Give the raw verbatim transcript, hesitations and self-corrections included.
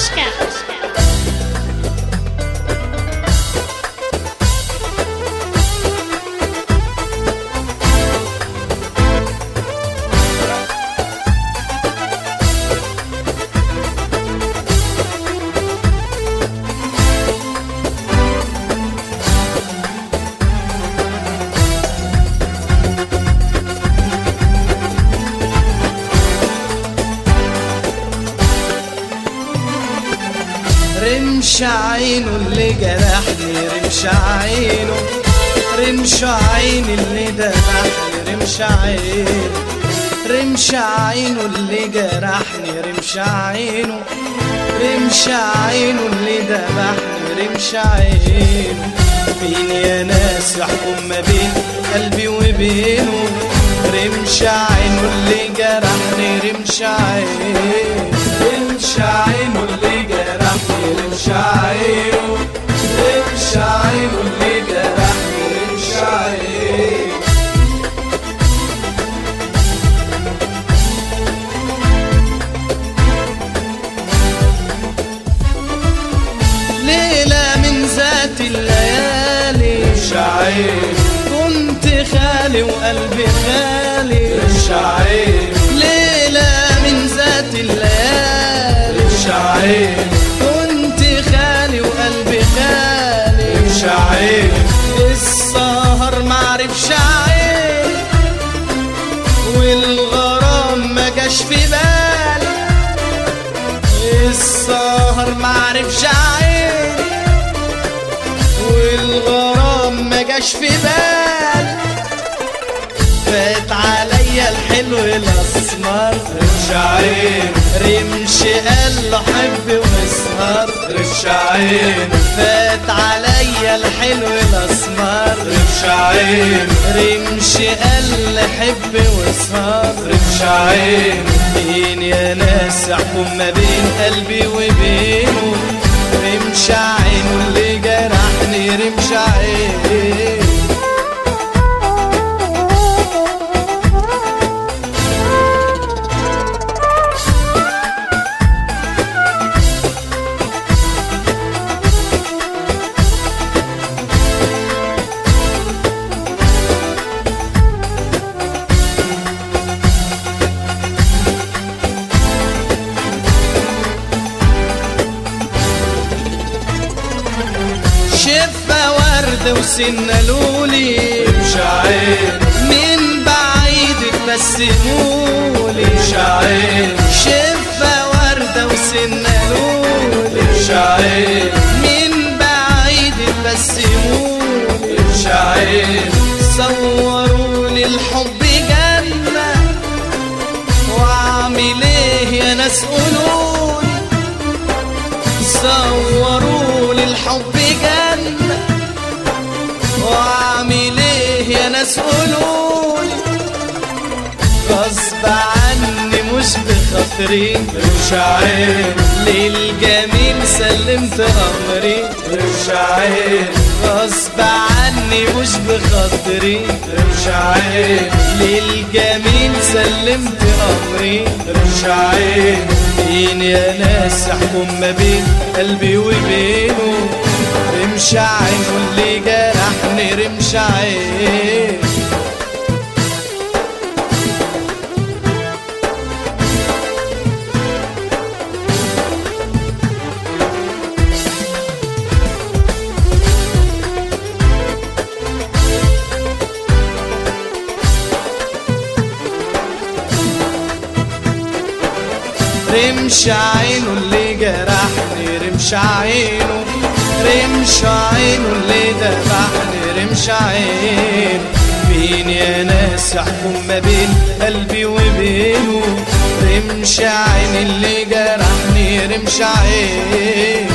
توشكا. رمش عينه اللي جرحني، رمش عينه، رمش عين اللي ذبحني، رمش عينه، رمش عينه اللي جرحني، رمش عينه، رمش عينه اللي ذبحني، رمش عينه. مين يا ناس يحكم ما بين قلبي وبينه؟ رمش عينه اللي جرحني، رمش عينه، رمش عينه اللي جرحني، رمش عينه، رمش عينه اللي جرحني، رمش عينه. ليلة من ذات الليالي، رمش عينه، كنت خالي وقلبي خالي، رمش عينه. ليلة من ذات الليالي، رمش عينه، كنت خالي وقلبي خالي، رمش عينه. السهر معرفش عيني والغرام ما جاش في بالي، السهر معرفش عيني والغرام ما جاش في بالي. فات عليا الحلو الاسمر، رمش عين، رمش قال له حب واسهر، رمش عين. فات عليا الحلو الاسمر، رمش عين، رمش قال له حب واسهر، رمش عين. مين يا ناس يحكم ما بين قلبي وبينه؟ رمش عينه اللي جرحني، رمش عين. شفة وردة وسنة لولي، رمش عين، من بعيد تبسمولي، رمش عين. شفة وردة وسنة لولي، رمش عين، من بعيد تبسمولي، رمش عين. صورولي الحب جنة واعمل ايه يا ناس قولولي؟ صورولي الحب جنة واعمل ايه يا ناس قولولي؟ غصب عني مش بخاطري، رمش عين، للجميل سلمت امري، رمش عين. غصب عني مش بخاطري، رمش عين، للجميل سلمت امري، رمش عين. مين يا ناس يحكم ما بين قلبي وبينه؟ رمش عينه اللي جرحني، رمش عين. رمش عينه اللي جرحني، رمش عينه، رمش عينه اللي ذبحني، رمش عينه. مين يا ناس يحكم ما بين قلبي وبينه؟ رمش عين اللي جرحني، رمش عينه.